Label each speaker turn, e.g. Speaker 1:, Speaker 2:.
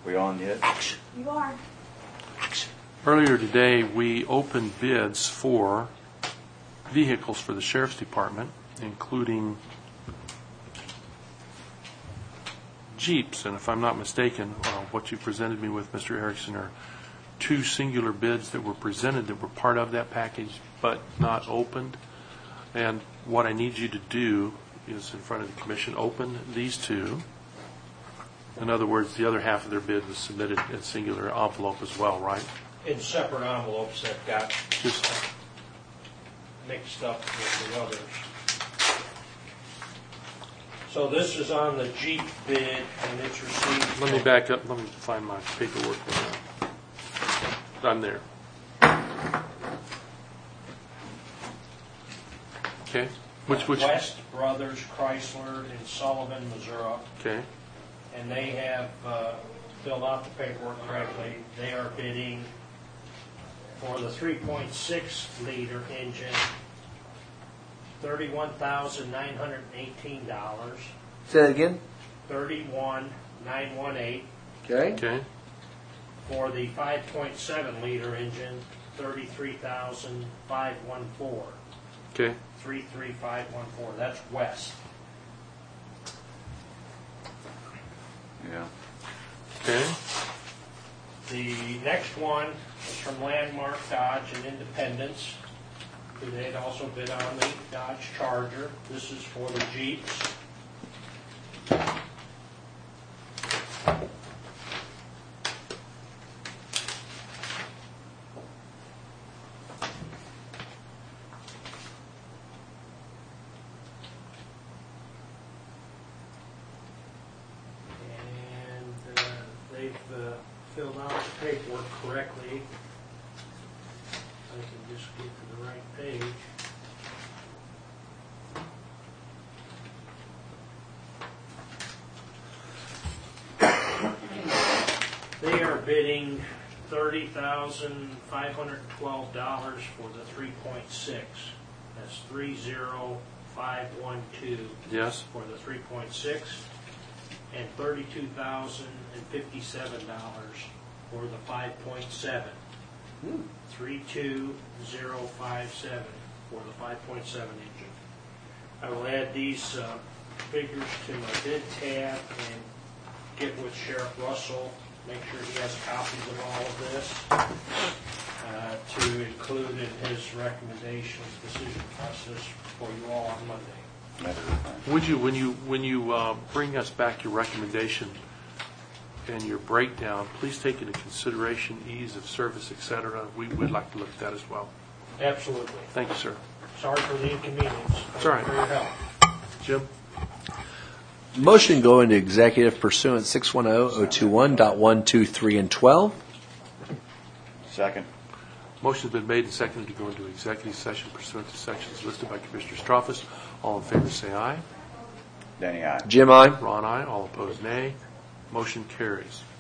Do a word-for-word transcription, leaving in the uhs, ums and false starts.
Speaker 1: We on yet?
Speaker 2: Action.
Speaker 3: You are.
Speaker 2: Action.
Speaker 4: Earlier today, we opened bids for vehicles for the Sheriff's Department, including Jeeps. And if I'm not mistaken, uh, what you presented me with, Mister Erickson, are two singular bids that were presented that were part of that package but not opened. And what I need you to do is, in front of the commission, open these two. In other words, the other half of their bid was submitted in singular envelope as well, right?
Speaker 5: In separate envelopes that got
Speaker 4: Just
Speaker 5: mixed up with the others. So this is on the Jeep bid, and it's received.
Speaker 4: let me back up. Let me find my paperwork. I'm there. Okay. Which which?
Speaker 5: West Brothers Chrysler in Sullivan, Missouri.
Speaker 4: Okay.
Speaker 5: And they have uh, filled out the paperwork correctly. They are bidding for the three point six liter engine, thirty-one thousand nine hundred eighteen dollars.
Speaker 2: Say that again.
Speaker 5: thirty-one thousand nine hundred eighteen
Speaker 2: Okay.
Speaker 4: Okay.
Speaker 5: For the five point seven liter engine, thirty-three thousand five hundred fourteen.
Speaker 4: Okay.
Speaker 5: thirty-three thousand five hundred fourteen. That's West.
Speaker 1: Yeah.
Speaker 4: Okay.
Speaker 5: The next one is from Landmark Dodge and Independence. They had also bid on the Dodge Charger. This is for the Jeeps. And uh, they've uh, filled out the paperwork correctly. I can just get to the right page. They are bidding thirty thousand five hundred twelve dollars for the three point six. That's three zero five one two
Speaker 4: Yes.
Speaker 5: for the three point six, and thirty-two thousand fifty-seven dollars for the five point seven. three two zero five seven for the five point seven engine. I will add these uh, figures to my bid tab and get with Sheriff Russell, make sure he has copies of all of this uh, to include in his recommendations, decision process for you all on Monday.
Speaker 4: Would you, when you when you uh, bring us back your recommendation and your breakdown, please take into consideration ease of service, et cetera. We would like to look at that as well.
Speaker 5: Absolutely.
Speaker 4: Thank you, sir.
Speaker 5: Sorry for the inconvenience.
Speaker 4: It's all right.
Speaker 5: For your help.
Speaker 4: Jim?
Speaker 2: Motion go into executive pursuant six one zero zero two one point one two three and twelve.
Speaker 1: Second.
Speaker 4: Motion's been made and seconded to go into executive session pursuant to sections listed by Commissioner Straufus. All in favor say aye.
Speaker 1: Danny, aye.
Speaker 2: Jim, I.
Speaker 4: Ron, aye. All opposed, nay. Motion carries.